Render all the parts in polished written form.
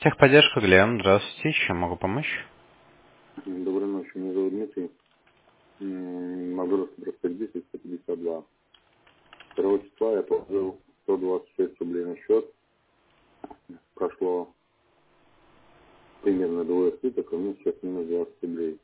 Техподдержка, Глен. Здравствуйте. Чем могу помочь? Доброй ночи, меня зовут Дмитрий. Нагрузка проспект 10, 152. 2 числа я положил 126 рублей на счет. Прошло примерно двое суток, а у меня сейчас минус 20 рублей.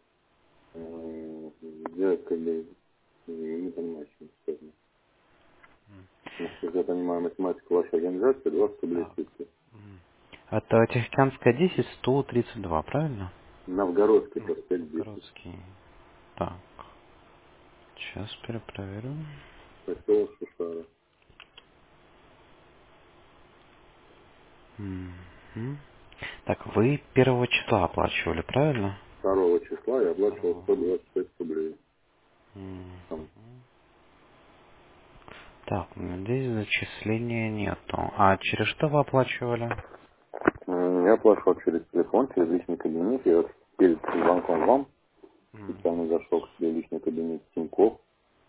Я как бы не понимаю, чем связано. Насколько я понимаю математику вашей организации, 20 рублей в Так. сутки. Это Тихоокеанская 10, 132, правильно? Новгородский проспект 10. Городский. Так. Сейчас перепроверю. Поселок Шушара. Мгм. Так, вы 1 числа оплачивали, правильно? 2 числа я оплачивал Второго. 126 рублей. М. Там. Так, здесь зачисления нету. А через что вы оплачивали? Я оплачивал через телефон, через личный кабинет. Я вот перед звонком вам М. специально зашел к себе в личный кабинет Тинькофф.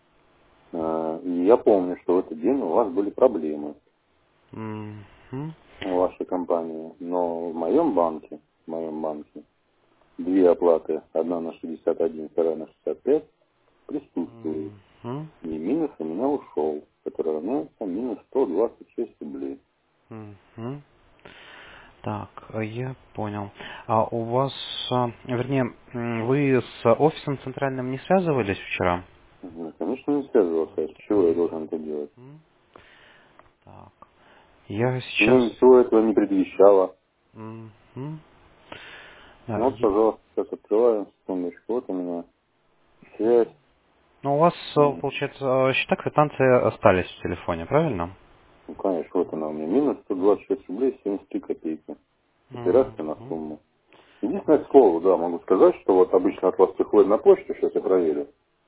И я помню, что в этот день у вас были проблемы Мгм. у вашей компании. Но в моем банке, две оплаты, одна на 61, вторая на 65, присутствуют. Мгм. И минус у меня ушел, который равняется минус 126 рублей. Мгм. Так, я понял. А у вас, вернее, вы с офисом центральным не связывались вчера? Конечно, не связывался. С чего я должен это делать? Мгм. Так, я сейчас... Мне ничего этого не предвещало. Мгм. Да, Ну вот, пожалуйста, сейчас открываю, секундочку, вот у меня связь. ну, у вас, получается, счета квитанции остались в телефоне, правильно? Ну, конечно, вот она у меня. Минус 126 рублей 73 копейки. Операция на Мгм. сумму. Единственное слово, да, могу сказать, что вот обычно от вас приходит на почту, сейчас я проверю.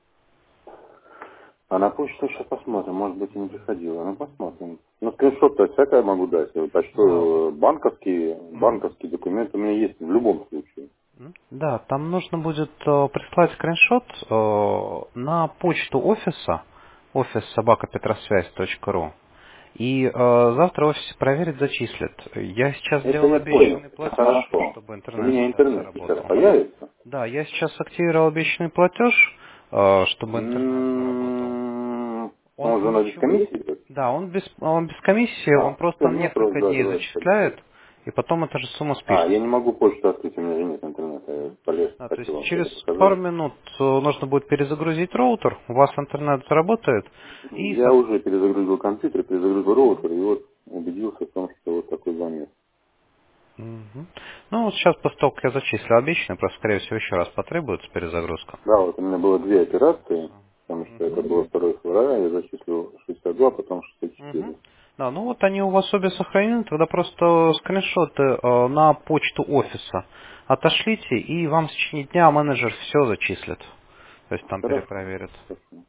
А на почту сейчас посмотрим, может быть и не приходило. Ну, посмотрим. Ну, скриншот-то всякое могу дать. Так Да. что банковские, Мгм. банковские документы у меня есть в любом случае. Да, там нужно будет прислать скриншот на почту офиса, офис собакапетросвязь.ру. И завтра офис проверит, зачислит. Я сейчас Это сделал я понял. обещанный Это платеж, хорошо. чтобы У интернет меня интернет сейчас заработал. появится. Да, я сейчас активировал обещанный платеж, чтобы интернет заработал. Он Он же на ничего. дискомиссии. Да, он без комиссии, он Все, просто мне просто, несколько да, дней давайте. зачисляет, и потом эта же сумма Я спишется. не могу почту открыть, у меня же нет интернета. Я полез, То хотел есть вам через что-то показать. пару минут нужно будет перезагрузить роутер, у вас интернет заработает, и Я уже перезагрузил компьютер, перезагрузил роутер, и вот убедился в том, что вот такой замес. Мгм. Ну, вот сейчас после того, как я зачислил обещанный, просто, скорее всего, еще раз потребуется перезагрузка. Да, вот у меня было две операции, потому что это Мгм. было 2 февраля, я зачислил 62, потом Мгм. 64. Да, ну вот они у вас обе сохранены, тогда просто скриншоты на почту офиса отошлите, и вам в течение дня менеджер все зачислит. То есть там Хорошо. перепроверит. Хорошо.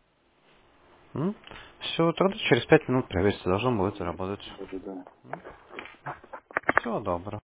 Все, тогда через 5 минут проверьте, должно будет заработать. Да-да-да. Всего доброго.